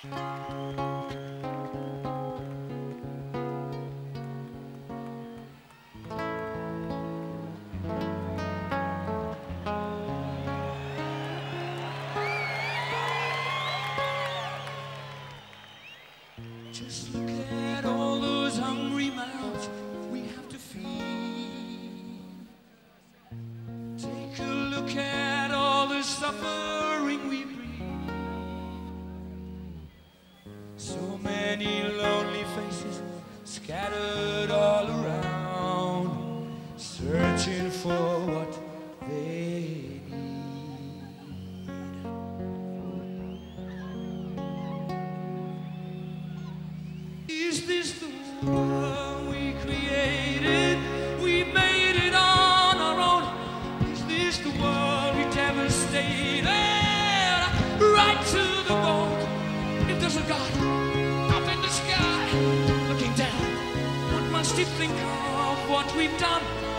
Just look at all those hungry mouths we have to feed. Take a look at all the suffering we breathe. So many lonely faces scattered all around, searching for what they need. Is this the world we created? We made it on our own. Is this the world we devastated? Right to the bone. If there's a God up in the sky looking down, what must he think of what we've done?